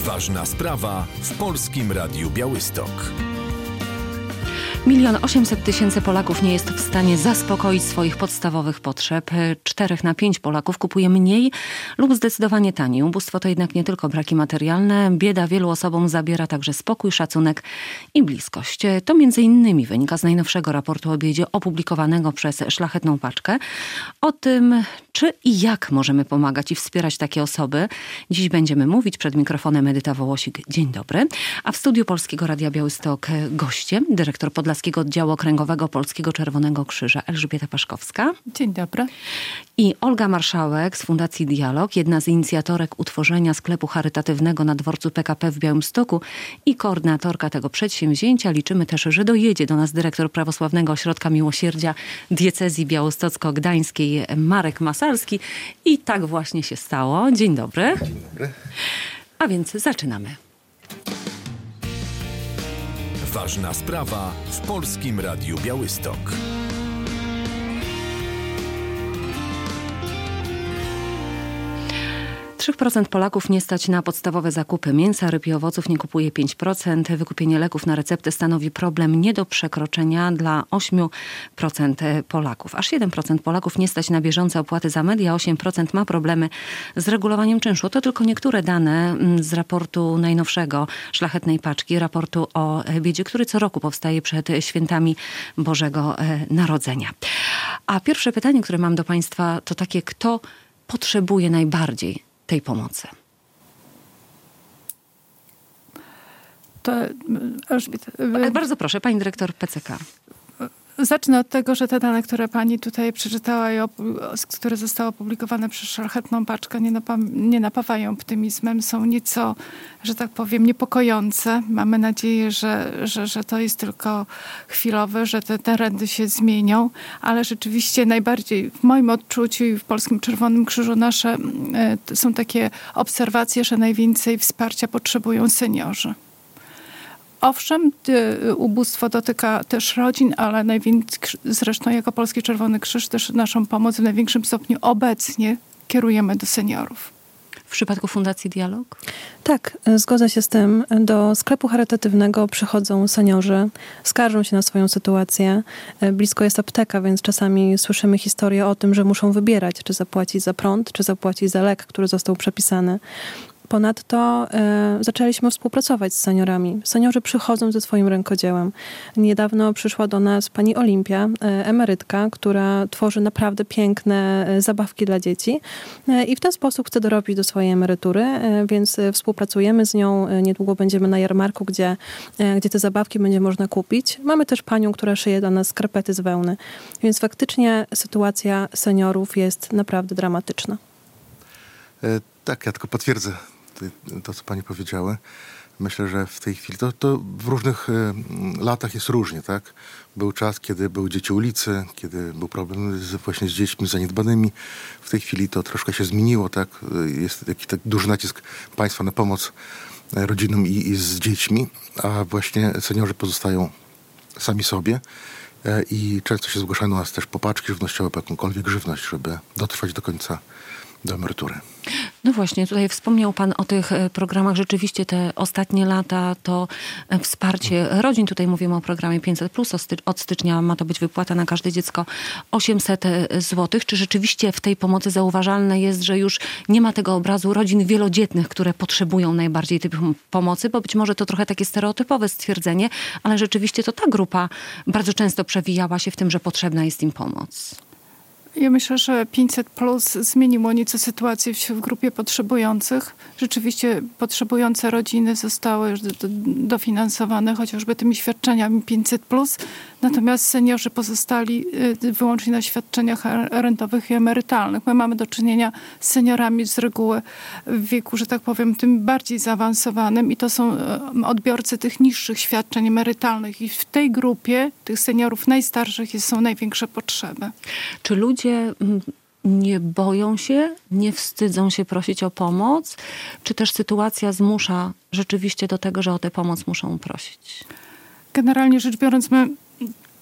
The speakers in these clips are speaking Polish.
Ważna sprawa w Polskim Radiu Białystok. 1 800 000 Polaków nie jest w stanie zaspokoić swoich podstawowych potrzeb. 4 na 5 Polaków kupuje mniej lub zdecydowanie taniej. Ubóstwo to jednak nie tylko braki materialne. Bieda wielu osobom zabiera także spokój, szacunek i bliskość. To między innymi wynika z najnowszego raportu o biedzie opublikowanego przez Szlachetną Paczkę. O tym, czy i jak możemy pomagać i wspierać takie osoby, dziś będziemy mówić. Przed mikrofonem Edyta Wołosik. Dzień dobry. A w studiu Polskiego Radia Białystok gościem dyrektor Podlaskiego Oddziału Okręgowego Polskiego Czerwonego Krzyża Elżbieta Paszkowska. Dzień dobry. I Olga Marszałek z Fundacji Dialog, jedna z inicjatorek utworzenia sklepu charytatywnego na dworcu PKP w Białymstoku i koordynatorka tego przedsięwzięcia. Liczymy też, że dojedzie do nas dyrektor Prawosławnego Ośrodka Miłosierdzia Diecezji Białostocko-Gdańskiej Marek Masalski. I tak właśnie się stało. Dzień dobry. Dzień dobry. A więc zaczynamy. Ważna sprawa w Polskim Radiu Białystok. Procent Polaków nie stać na podstawowe zakupy mięsa, ryb i owoców, nie kupuje 5%. Wykupienie leków na receptę stanowi problem nie do przekroczenia dla 8% Polaków. Aż 7% Polaków nie stać na bieżące opłaty za media, 8% ma problemy z regulowaniem czynszu. To tylko niektóre dane z raportu najnowszego Szlachetnej Paczki, raportu o biedzie, który co roku powstaje przed świętami Bożego Narodzenia. A pierwsze pytanie, które mam do Państwa, to takie, kto potrzebuje najbardziej tej pomocy? To Elżbieta, bardzo proszę, pani dyrektor PCK. Zacznę od tego, że te dane, które pani tutaj przeczytała i które zostały opublikowane przez Szlachetną Paczkę, nie napawają optymizmem. Są nieco, że tak powiem, niepokojące. Mamy nadzieję, że to jest tylko chwilowe, że te trendy się zmienią, ale rzeczywiście najbardziej w moim odczuciu i w Polskim Czerwonym Krzyżu nasze są takie obserwacje, że najwięcej wsparcia potrzebują seniorzy. Owszem, ubóstwo dotyka też rodzin, ale zresztą jako Polski Czerwony Krzyż też naszą pomoc w największym stopniu obecnie kierujemy do seniorów. W przypadku Fundacji Dialog? Tak, zgodzę się z tym. Do sklepu charytatywnego przychodzą seniorzy, skarżą się na swoją sytuację. Blisko jest apteka, więc czasami słyszymy historię o tym, że muszą wybierać, czy zapłacić za prąd, czy zapłacić za lek, który został przepisany. Ponadto zaczęliśmy współpracować z seniorami. Seniorzy przychodzą ze swoim rękodziełem. Niedawno przyszła do nas pani Olimpia, emerytka, która tworzy naprawdę piękne zabawki dla dzieci i w ten sposób chce dorobić do swojej emerytury, więc współpracujemy z nią. Niedługo będziemy na jarmarku, gdzie te zabawki będzie można kupić. Mamy też panią, która szyje dla nas skarpety z wełny. Więc faktycznie sytuacja seniorów jest naprawdę dramatyczna. Tak, ja tylko potwierdzę to, co pani powiedziały. Myślę, że w tej chwili to w różnych latach jest różnie, tak? Był czas, kiedy były dzieci ulicy, kiedy był problem właśnie z dziećmi zaniedbanymi. W tej chwili to troszkę się zmieniło, tak? Jest taki tak duży nacisk państwa na pomoc rodzinom i z dziećmi, a właśnie seniorzy pozostają sami sobie i często się zgłaszają do nas też po paczki żywnościowe, po jakąkolwiek żywność, żeby dotrwać do końca do emerytury. No właśnie, tutaj wspomniał pan o tych programach. Rzeczywiście te ostatnie lata to wsparcie rodzin. Tutaj mówimy o programie 500+. Od stycznia ma to być wypłata na każde dziecko 800 zł. Czy rzeczywiście w tej pomocy zauważalne jest, że już nie ma tego obrazu rodzin wielodzietnych, które potrzebują najbardziej tej pomocy? Bo być może to trochę takie stereotypowe stwierdzenie, ale rzeczywiście to ta grupa bardzo często przewijała się w tym, że potrzebna jest im pomoc. Ja myślę, że 500+ zmieniło nieco sytuację w grupie potrzebujących. Rzeczywiście potrzebujące rodziny zostały już dofinansowane chociażby tymi świadczeniami 500+. Natomiast seniorzy pozostali wyłącznie na świadczeniach rentowych i emerytalnych. My mamy do czynienia z seniorami z reguły w wieku, że tak powiem, tym bardziej zaawansowanym i to są odbiorcy tych niższych świadczeń emerytalnych. I w tej grupie tych seniorów najstarszych są największe potrzeby. Czy ludzie nie boją się, nie wstydzą się prosić o pomoc? Czy też sytuacja zmusza rzeczywiście do tego, że o tę pomoc muszą prosić? Generalnie rzecz biorąc, my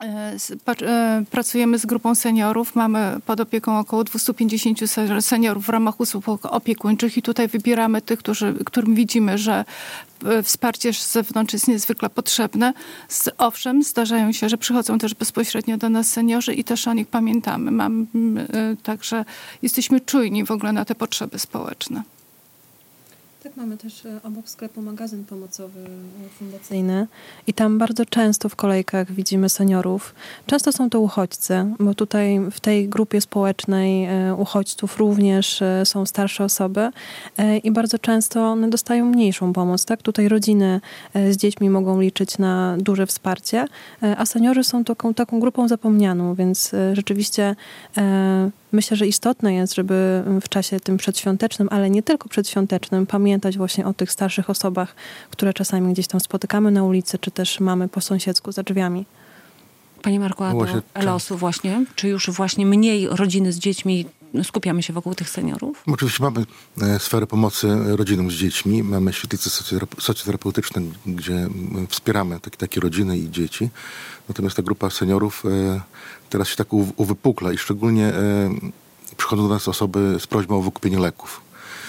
Pracujemy z grupą seniorów. Mamy pod opieką około 250 seniorów w ramach usług opiekuńczych i tutaj wybieramy tych, którym widzimy, że wsparcie z zewnątrz jest niezwykle potrzebne. Owszem, zdarzają się, że przychodzą też bezpośrednio do nas seniorzy i też o nich pamiętamy. Także jesteśmy czujni w ogóle na te potrzeby społeczne. Tak, mamy też obok sklepu magazyn pomocowy fundacyjny i tam bardzo często w kolejkach widzimy seniorów. Często są to uchodźcy, bo tutaj w tej grupie społecznej uchodźców również są starsze osoby i bardzo często one dostają mniejszą pomoc. Tak? Tutaj rodziny z dziećmi mogą liczyć na duże wsparcie, a seniorzy są taką grupą zapomnianą, więc rzeczywiście myślę, że istotne jest, żeby w czasie tym przedświątecznym, ale nie tylko przedświątecznym, pamiętać właśnie o tych starszych osobach, które czasami gdzieś tam spotykamy na ulicy, czy też mamy po sąsiedzku za drzwiami. Panie Marku, a do losu właśnie? Czy już właśnie mniej rodziny z dziećmi skupiamy się wokół tych seniorów? Oczywiście mamy sferę pomocy rodzinom z dziećmi. Mamy świetlice socjoterapeutyczne, gdzie wspieramy takie rodziny i dzieci. Natomiast ta grupa seniorów teraz się tak uwypukla i szczególnie przychodzą do nas osoby z prośbą o wykupienie leków.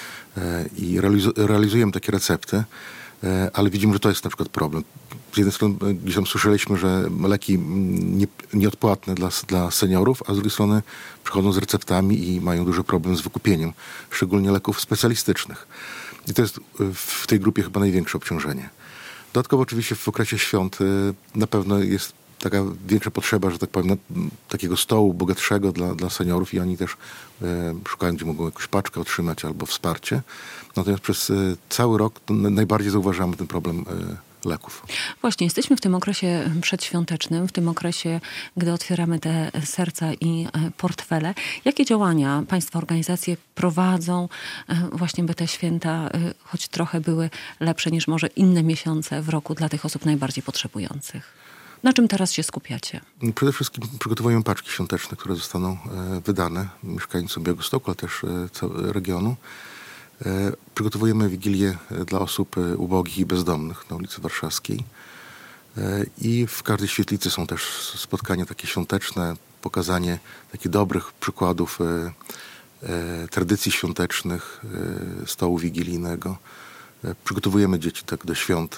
I realizujemy takie recepty, ale widzimy, że to jest na przykład problem. Z jednej strony gdzieś tam słyszeliśmy, że leki nieodpłatne dla seniorów, a z drugiej strony przychodzą z receptami i mają duży problem z wykupieniem, szczególnie leków specjalistycznych. I to jest w tej grupie chyba największe obciążenie. Dodatkowo oczywiście w okresie świąt na pewno jest taka większa potrzeba, że tak powiem, takiego stołu bogatszego dla seniorów i oni też szukają, gdzie mogą jakąś paczkę otrzymać albo wsparcie. Natomiast przez cały rok najbardziej zauważamy ten problem leków. Właśnie, jesteśmy w tym okresie przedświątecznym, w tym okresie, gdy otwieramy te serca i portfele. Jakie działania państwa, organizacje prowadzą właśnie, by te święta choć trochę były lepsze niż może inne miesiące w roku dla tych osób najbardziej potrzebujących? Na czym teraz się skupiacie? Przede wszystkim przygotowujemy paczki świąteczne, które zostaną wydane mieszkańcom Białegostoku, ale też całego regionu. Przygotowujemy wigilię dla osób ubogich i bezdomnych na ulicy Warszawskiej. I w każdej świetlicy są też spotkania takie świąteczne, pokazanie takich dobrych przykładów tradycji świątecznych, stołu wigilijnego. Przygotowujemy dzieci tak do świąt.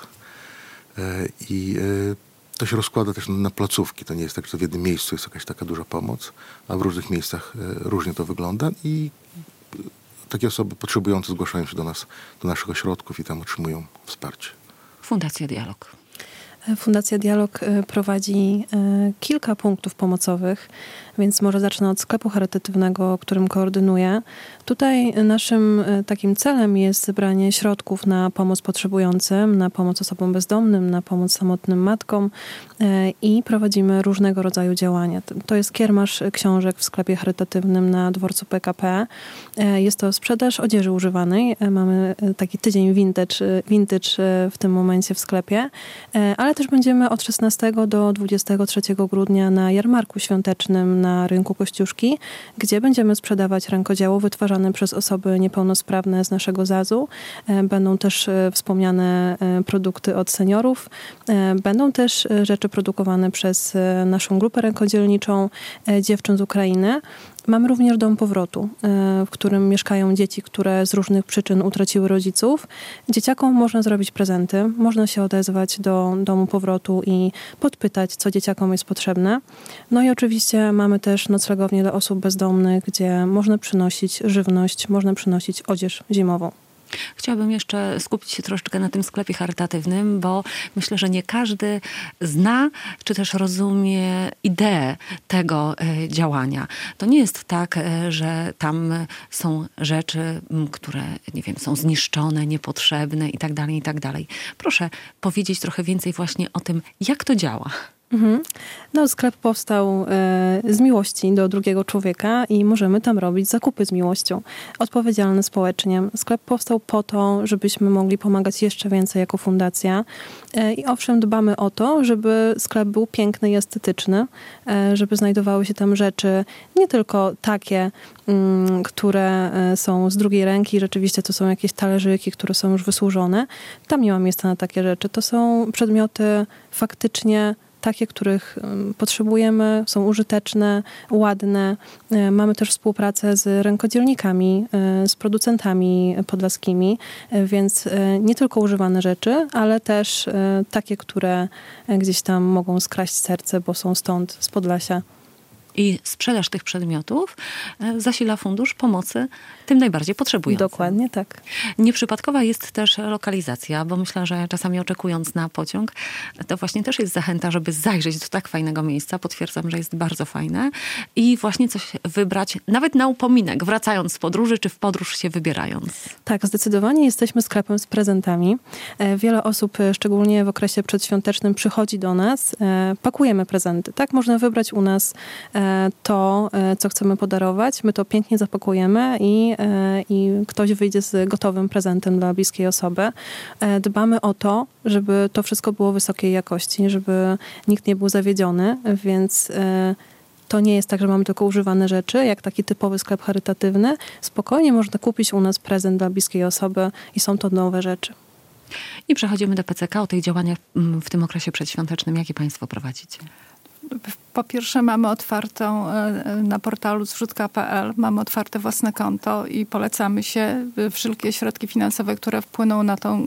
I to się rozkłada też na placówki. To nie jest tak, że w jednym miejscu jest jakaś taka duża pomoc, a w różnych miejscach różnie to wygląda i takie osoby potrzebujące zgłaszają się do nas, do naszych ośrodków i tam otrzymują wsparcie. Fundacja Dialog. Fundacja Dialog prowadzi kilka punktów pomocowych, więc może zacznę od sklepu charytatywnego, którym koordynuję. Tutaj naszym takim celem jest zebranie środków na pomoc potrzebującym, na pomoc osobom bezdomnym, na pomoc samotnym matkom i prowadzimy różnego rodzaju działania. To jest kiermasz książek w sklepie charytatywnym na dworcu PKP. Jest to sprzedaż odzieży używanej. Mamy taki tydzień vintage w tym momencie w sklepie, ale też będziemy od 16 do 23 grudnia na jarmarku świątecznym na rynku Kościuszki, gdzie będziemy sprzedawać rękodzieło wytwarzane przez osoby niepełnosprawne z naszego ZAZ-u. Będą też wspomniane produkty od seniorów. Będą też rzeczy produkowane przez naszą grupę rękodzielniczą dziewczyn z Ukrainy. Mamy również dom powrotu, w którym mieszkają dzieci, które z różnych przyczyn utraciły rodziców. Dzieciakom można zrobić prezenty, można się odezwać do domu powrotu i podpytać, co dzieciakom jest potrzebne. No i oczywiście mamy też noclegownię dla osób bezdomnych, gdzie można przynosić żywność, można przynosić odzież zimową. Chciałabym jeszcze skupić się troszeczkę na tym sklepie charytatywnym, bo myślę, że nie każdy zna, czy też rozumie ideę tego działania. To nie jest tak, że tam są rzeczy, które, nie wiem, są zniszczone, niepotrzebne i tak dalej, i tak dalej. Proszę powiedzieć trochę więcej właśnie o tym, jak to działa. No, sklep powstał z miłości do drugiego człowieka i możemy tam robić zakupy z miłością. Odpowiedzialne społecznie. Sklep powstał po to, żebyśmy mogli pomagać jeszcze więcej jako fundacja. I owszem, dbamy o to, żeby sklep był piękny i estetyczny, żeby znajdowały się tam rzeczy nie tylko takie, które są z drugiej ręki. Rzeczywiście to są jakieś talerzyki, które są już wysłużone. Tam nie ma miejsca na takie rzeczy. To są przedmioty faktycznie takie, których potrzebujemy, są użyteczne, ładne. Mamy też współpracę z rękodzielnikami, z producentami podlaskimi, więc nie tylko używane rzeczy, ale też takie, które gdzieś tam mogą skraść serce, bo są stąd, z Podlasia. I sprzedaż tych przedmiotów zasila Fundusz Pomocy tym najbardziej potrzebującym. Dokładnie tak. Nieprzypadkowa jest też lokalizacja, bo myślę, że czasami oczekując na pociąg, to właśnie też jest zachęta, żeby zajrzeć do tak fajnego miejsca. Potwierdzam, że jest bardzo fajne. I właśnie coś wybrać, nawet na upominek, wracając z podróży, czy w podróż się wybierając. Tak, zdecydowanie jesteśmy sklepem z prezentami. Wiele osób, szczególnie w okresie przedświątecznym, przychodzi do nas. Pakujemy prezenty. Tak, można wybrać u nas to, co chcemy podarować. My to pięknie zapakujemy i ktoś wyjdzie z gotowym prezentem dla bliskiej osoby. Dbamy o to, żeby to wszystko było wysokiej jakości, żeby nikt nie był zawiedziony, więc to nie jest tak, że mamy tylko używane rzeczy, jak taki typowy sklep charytatywny. Spokojnie można kupić u nas prezent dla bliskiej osoby i są to nowe rzeczy. I przechodzimy do PCK, o tych działaniach w tym okresie przedświątecznym. Jakie państwo prowadzicie? Po pierwsze mamy otwartą na portalu zrzutka.pl, mamy otwarte własne konto i polecamy się. Wszelkie środki finansowe, które wpłyną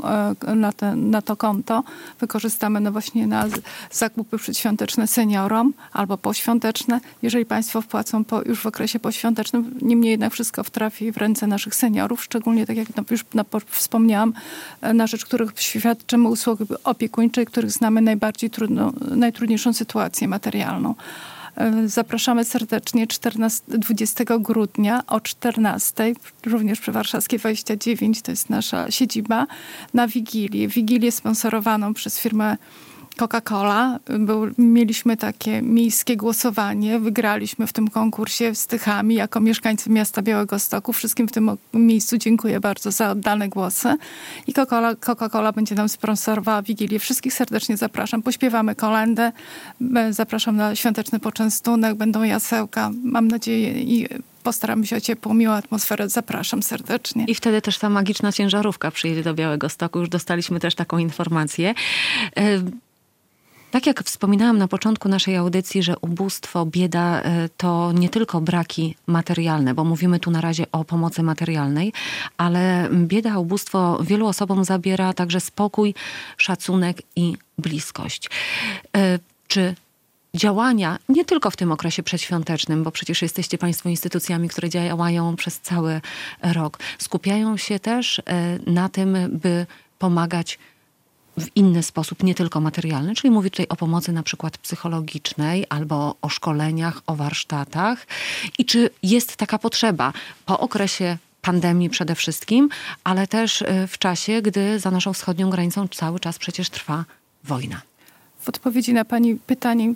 na to konto, wykorzystamy właśnie na zakupy przedświąteczne seniorom albo poświąteczne. Jeżeli państwo wpłacą już w okresie poświątecznym, niemniej jednak wszystko trafi w ręce naszych seniorów, szczególnie tak jak już wspomniałam, na rzecz których świadczymy usługi opiekuńcze i których znamy najtrudniejszą sytuację materialną. Zapraszamy serdecznie 20 grudnia o 14:00, również przy Warszawskiej 29, to jest nasza siedziba, na Wigilię. Wigilię sponsorowaną przez firmę Coca-Cola. Mieliśmy takie miejskie głosowanie. Wygraliśmy w tym konkursie z Tychami jako mieszkańcy miasta Białegostoku. Wszystkim w tym miejscu dziękuję bardzo za oddane głosy. I Coca-Cola będzie nam sponsorowała Wigilię. Wszystkich serdecznie zapraszam. Pośpiewamy kolędę. Zapraszam na świąteczny poczęstunek. Będą jasełka. Mam nadzieję i postaramy się o ciepłą, miłą atmosferę. Zapraszam serdecznie. I wtedy też ta magiczna ciężarówka przyjedzie do Białegostoku. Już dostaliśmy też taką informację. Tak jak wspominałam na początku naszej audycji, że ubóstwo, bieda to nie tylko braki materialne, bo mówimy tu na razie o pomocy materialnej, ale bieda, ubóstwo wielu osobom zabiera także spokój, szacunek i bliskość. Czy działania, nie tylko w tym okresie przedświątecznym, bo przecież jesteście państwo instytucjami, które działają przez cały rok, skupiają się też na tym, by pomagać w inny sposób, nie tylko materialny, czyli mówię tutaj o pomocy na przykład psychologicznej albo o szkoleniach, o warsztatach. I czy jest taka potrzeba po okresie pandemii przede wszystkim, ale też w czasie, gdy za naszą wschodnią granicą cały czas przecież trwa wojna? W odpowiedzi na pani pytanie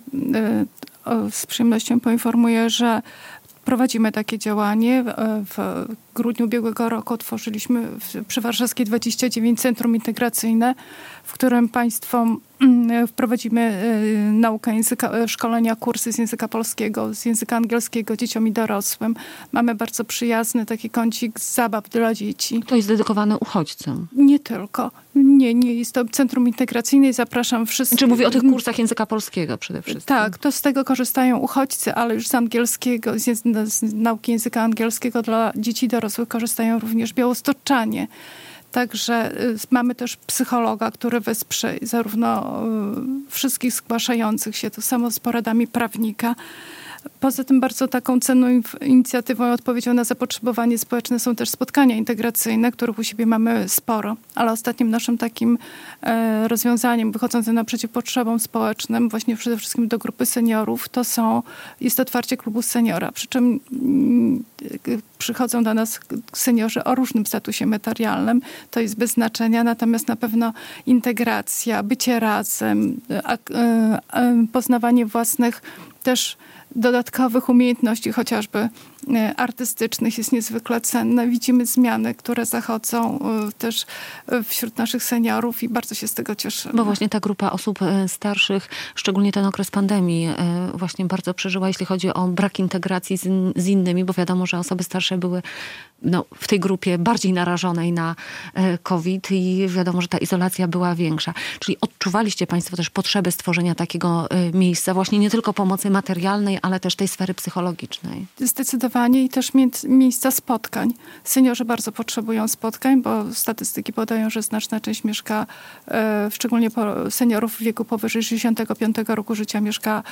z przyjemnością poinformuję, że prowadzimy takie działanie. W grudniu ubiegłego roku otworzyliśmy przy Warszawskiej 29 Centrum Integracyjne, w którym państwo wprowadzimy naukę języka, szkolenia, kursy z języka polskiego, z języka angielskiego dzieciom i dorosłym. Mamy bardzo przyjazny taki kącik zabaw dla dzieci. To jest dedykowane uchodźcom? Nie tylko. Nie jest to centrum integracyjne i zapraszam wszystkich. Czy mówię o tych kursach języka polskiego przede wszystkim? Tak, to z tego korzystają uchodźcy, ale już z angielskiego, z nauki języka angielskiego dla dzieci i dorosłych korzystają również białostoczanie. Także mamy też psychologa, który wesprze zarówno wszystkich zgłaszających się, to samo z poradami prawnika. Poza tym bardzo taką cenną inicjatywą i odpowiedzią na zapotrzebowanie społeczne są też spotkania integracyjne, których u siebie mamy sporo. Ale ostatnim naszym takim rozwiązaniem wychodzącym naprzeciw potrzebom społecznym, właśnie przede wszystkim do grupy seniorów, jest otwarcie klubu seniora. Przy czym przychodzą do nas seniorzy o różnym statusie materialnym. To jest bez znaczenia, natomiast na pewno integracja, bycie razem, poznawanie własnych też dodatkowych umiejętności, chociażby artystycznych jest niezwykle cenne. Widzimy zmiany, które zachodzą też wśród naszych seniorów i bardzo się z tego cieszymy. Bo właśnie ta grupa osób starszych, szczególnie ten okres pandemii, właśnie bardzo przeżyła, jeśli chodzi o brak integracji z innymi, bo wiadomo, że osoby starsze były w tej grupie bardziej narażonej na COVID i wiadomo, że ta izolacja była większa. Czyli odczuwaliście państwo też potrzebę stworzenia takiego miejsca, właśnie nie tylko pomocy materialnej, ale też tej sfery psychologicznej. Zdecydowanie i też miejsca spotkań. Seniorzy bardzo potrzebują spotkań, bo statystyki podają, że znaczna część mieszka, szczególnie seniorów w wieku powyżej 65 roku życia mieszka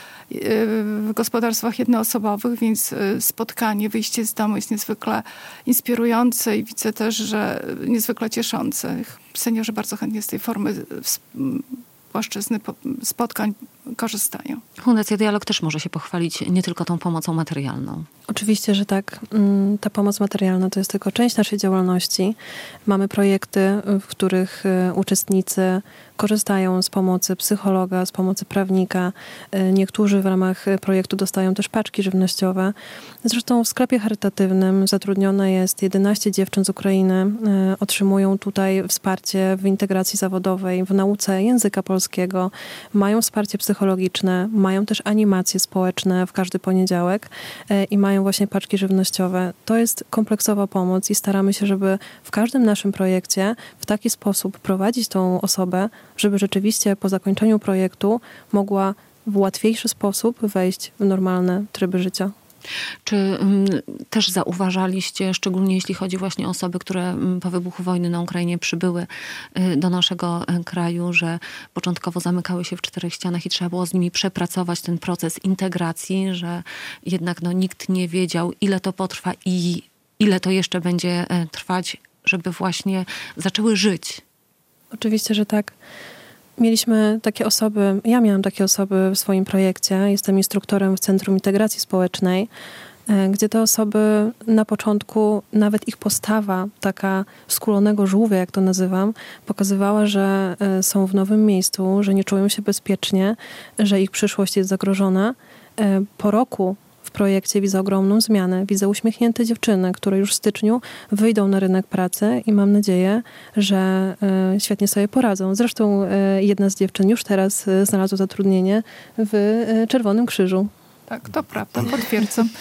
w gospodarstwach jednoosobowych, więc spotkanie, wyjście z domu jest niezwykle inspirujące i widzę też, że niezwykle cieszące. Seniorzy bardzo chętnie z tej formy płaszczyzny spotkań korzystają. Fundacja Dialog też może się pochwalić nie tylko tą pomocą materialną. Oczywiście, że tak. Ta pomoc materialna to jest tylko część naszej działalności. Mamy projekty, w których uczestnicy korzystają z pomocy psychologa, z pomocy prawnika. Niektórzy w ramach projektu dostają też paczki żywnościowe. Zresztą w sklepie charytatywnym zatrudnione jest 11 dziewczyn z Ukrainy. Otrzymują tutaj wsparcie w integracji zawodowej, w nauce języka polskiego. Mają wsparcie psychologiczne, mają też animacje społeczne w każdy poniedziałek i mają właśnie paczki żywnościowe. To jest kompleksowa pomoc i staramy się, żeby w każdym naszym projekcie w taki sposób prowadzić tą osobę, żeby rzeczywiście po zakończeniu projektu mogła w łatwiejszy sposób wejść w normalne tryby życia. Czy też zauważaliście, szczególnie jeśli chodzi właśnie o osoby, które po wybuchu wojny na Ukrainie przybyły do naszego kraju, że początkowo zamykały się w 4 ścianach i trzeba było z nimi przepracować ten proces integracji, że jednak nikt nie wiedział, ile to potrwa i ile to jeszcze będzie trwać, żeby właśnie zaczęły żyć? Oczywiście, że tak. Mieliśmy takie osoby, ja miałam takie osoby w swoim projekcie. Jestem instruktorem w Centrum Integracji Społecznej, gdzie te osoby na początku, nawet ich postawa taka skulonego żółwia, jak to nazywam, pokazywała, że są w nowym miejscu, że nie czują się bezpiecznie, że ich przyszłość jest zagrożona. Po roku w projekcie widzę ogromną zmianę. Widzę uśmiechnięte dziewczyny, które już w styczniu wyjdą na rynek pracy i mam nadzieję, że świetnie sobie poradzą. Zresztą jedna z dziewczyn już teraz znalazła zatrudnienie w Czerwonym Krzyżu. Tak, to prawda, potwierdzam.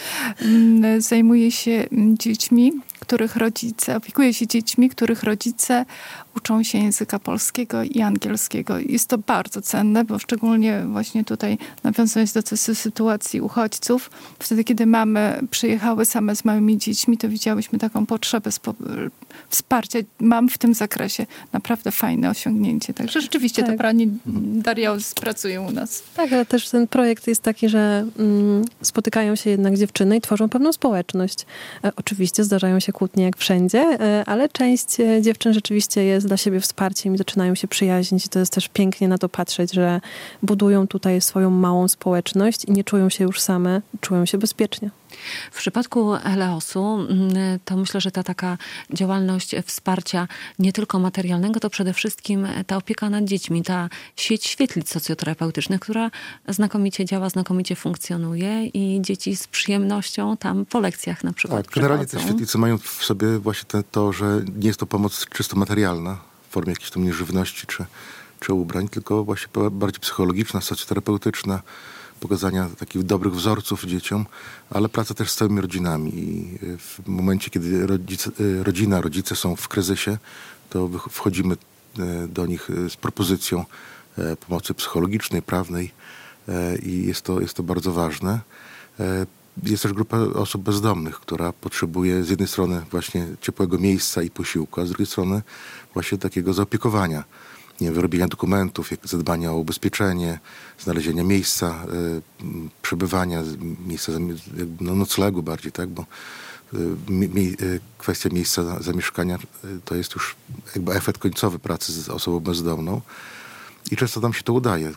Zajmuję się dziećmi, opiekuję się dziećmi, których rodzice uczą się języka polskiego i angielskiego. Jest to bardzo cenne, bo szczególnie właśnie tutaj nawiązując do sytuacji uchodźców, wtedy kiedy mamy przyjechały same z małymi dziećmi, to widziałyśmy taką potrzebę wsparcia. Mam w tym zakresie naprawdę fajne osiągnięcie. Także rzeczywiście to pani Daria pracuje u nas. Tak, ale też ten projekt jest taki, że spotykają się jednak dziewczyny i tworzą pewną społeczność. Oczywiście zdarzają się kłótnie jak wszędzie, ale część dziewczyn rzeczywiście jest dla siebie wsparciem i zaczynają się przyjaźnić. I to jest też pięknie na to patrzeć, że budują tutaj swoją małą społeczność i nie czują się już same, czują się bezpiecznie. W przypadku Eleosu to myślę, że ta taka działalność wsparcia nie tylko materialnego, to przede wszystkim ta opieka nad dziećmi, ta sieć świetlic socjoterapeutycznych, która znakomicie działa, znakomicie funkcjonuje i dzieci z przyjemnością tam po lekcjach na przykład Tak, generalnie te świetlice mają w sobie właśnie to, że nie jest to pomoc czysto materialna w formie jakiejś tam żywności czy ubrań, tylko właśnie bardziej psychologiczna, socjoterapeutyczna, pokazania takich dobrych wzorców dzieciom, ale praca też z całymi rodzinami. I w momencie, kiedy rodzice są w kryzysie, to wchodzimy do nich z propozycją pomocy psychologicznej, prawnej i jest to bardzo ważne. Jest też grupa osób bezdomnych, która potrzebuje z jednej strony właśnie ciepłego miejsca i posiłku, a z drugiej strony właśnie takiego zaopiekowania. Wyrobienia dokumentów, jak zadbania o ubezpieczenie, znalezienia miejsca przebywania, miejsca noclegu bardziej, tak? Bo kwestia miejsca zamieszkania to jest już jakby efekt końcowy pracy z osobą bezdomną i często nam się to udaje.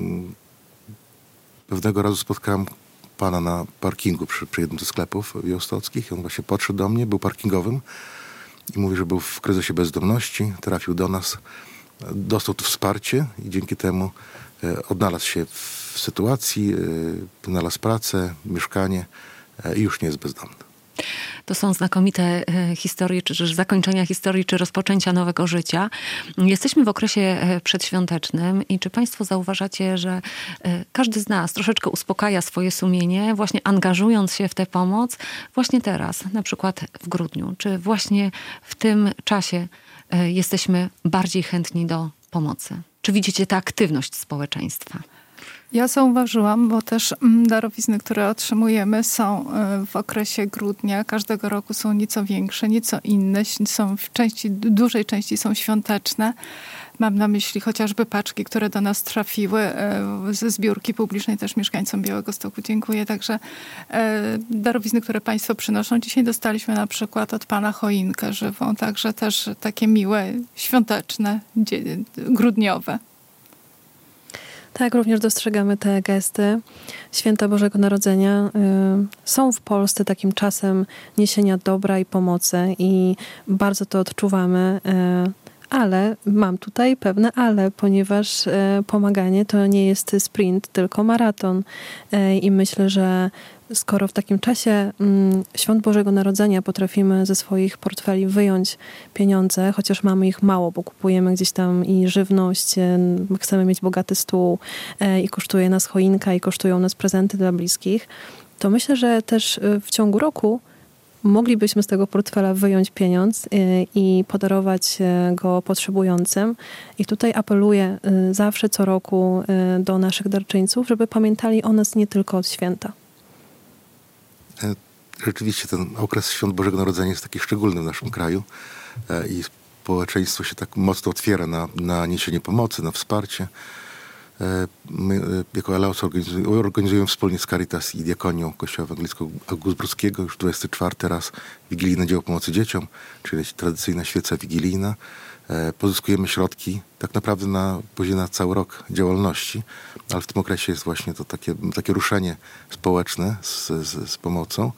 Pewnego razu spotkałem pana na parkingu przy jednym ze sklepów białostockich i on właśnie podszedł do mnie, był parkingowym i mówi, że był w kryzysie bezdomności, trafił do nas, dostał tu wsparcie i dzięki temu odnalazł się w sytuacji, znalazł pracę, mieszkanie i już nie jest bezdomny. To są znakomite historie, czy zakończenia historii, czy rozpoczęcia nowego życia. Jesteśmy w okresie przedświątecznym i czy państwo zauważacie, że każdy z nas troszeczkę uspokaja swoje sumienie, właśnie angażując się w tę pomoc właśnie teraz, na przykład w grudniu, czy właśnie w tym czasie jesteśmy bardziej chętni do pomocy? Czy widzicie tę aktywność społeczeństwa? Ja zauważyłam, bo też darowizny, które otrzymujemy, są w okresie grudnia. Każdego roku są nieco większe, nieco inne. Są w dużej części są świąteczne. Mam na myśli chociażby paczki, które do nas trafiły ze zbiórki publicznej, też mieszkańcom Białegostoku dziękuję. Także darowizny, które państwo przynoszą. Dzisiaj dostaliśmy na przykład od pana choinkę żywą, także też takie miłe, świąteczne, grudniowe. Tak, również dostrzegamy te gesty. Święta Bożego Narodzenia są w Polsce takim czasem niesienia dobra i pomocy i bardzo to odczuwamy. Ale mam tutaj pewne ale, ponieważ pomaganie to nie jest sprint, tylko maraton. I myślę, że skoro w takim czasie Świąt Bożego Narodzenia potrafimy ze swoich portfeli wyjąć pieniądze, chociaż mamy ich mało, bo kupujemy gdzieś tam i żywność, chcemy mieć bogaty stół i kosztuje nas choinka i kosztują nas prezenty dla bliskich, to myślę, że też w ciągu roku moglibyśmy z tego portfela wyjąć pieniądz i podarować go potrzebującym. I tutaj apeluję zawsze co roku do naszych darczyńców, żeby pamiętali o nas nie tylko od święta. Rzeczywiście ten okres Świąt Bożego Narodzenia jest taki szczególny w naszym kraju i społeczeństwo się tak mocno otwiera na niesienie pomocy, na wsparcie. My jako Aleos organizujemy wspólnie z Caritas i Diakonią Kościoła Ewangelicko-Augustbrockiego już 24 raz wigilijne dzieło pomocy dzieciom, czyli tradycyjna świeca wigilijna. Pozyskujemy środki tak naprawdę później na cały rok działalności, ale w tym okresie jest właśnie to takie ruszenie społeczne z pomocą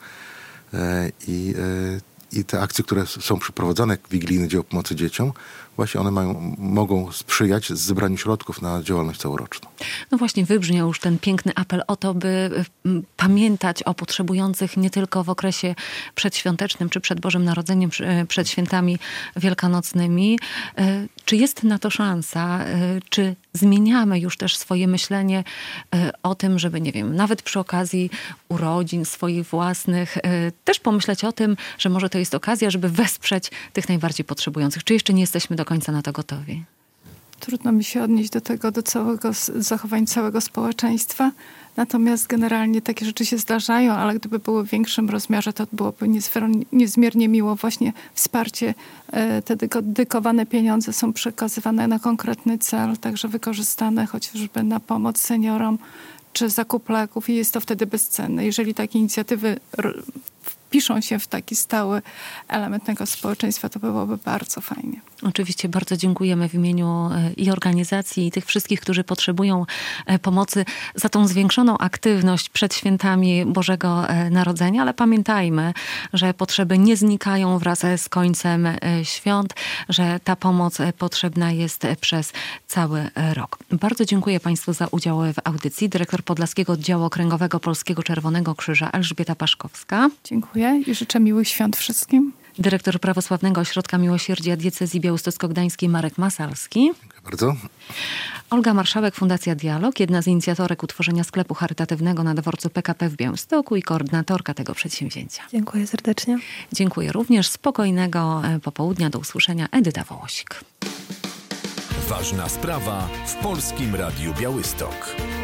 i te akcje, które są przeprowadzane jak wigilijne dzieło pomocy dzieciom, właśnie one mogą sprzyjać zebraniu środków na działalność całoroczną. No właśnie wybrzmiał już ten piękny apel o to, by pamiętać o potrzebujących nie tylko w okresie przedświątecznym, czy przed Bożym Narodzeniem, przed świętami wielkanocnymi. Czy jest na to szansa? Czy zmieniamy już też swoje myślenie o tym, żeby, nie wiem, nawet przy okazji urodzin swoich własnych, też pomyśleć o tym, że może to jest okazja, żeby wesprzeć tych najbardziej potrzebujących? Czy jeszcze nie jesteśmy do końca na to gotowi? Trudno mi się odnieść do tego, do zachowań całego społeczeństwa. Natomiast generalnie takie rzeczy się zdarzają, ale gdyby były w większym rozmiarze, to byłoby niezmiernie miło. Właśnie wsparcie, te dedykowane pieniądze są przekazywane na konkretny cel, także wykorzystane chociażby na pomoc seniorom czy zakup leków i jest to wtedy bezcenne. Jeżeli takie inicjatywy wpiszą się w taki stały element tego społeczeństwa, to byłoby bardzo fajnie. Oczywiście bardzo dziękujemy w imieniu i organizacji, i tych wszystkich, którzy potrzebują pomocy za tą zwiększoną aktywność przed świętami Bożego Narodzenia, ale pamiętajmy, że potrzeby nie znikają wraz z końcem świąt, że ta pomoc potrzebna jest przez cały rok. Bardzo dziękuję Państwu za udział w audycji. Dyrektor Podlaskiego Oddziału Okręgowego Polskiego Czerwonego Krzyża Elżbieta Paszkowska. Dziękuję i życzę miłych świąt wszystkim. Dyrektor Prawosławnego Ośrodka Miłosierdzia Diecezji Białostocko-Gdańskiej Marek Masalski. Dziękuję bardzo. Olga Marszałek, Fundacja Dialog, jedna z inicjatorek utworzenia sklepu charytatywnego na dworcu PKP w Białymstoku i koordynatorka tego przedsięwzięcia. Dziękuję serdecznie. Dziękuję również. Spokojnego popołudnia. Do usłyszenia. Edyta Wołosik. Ważna sprawa w Polskim Radiu Białystok.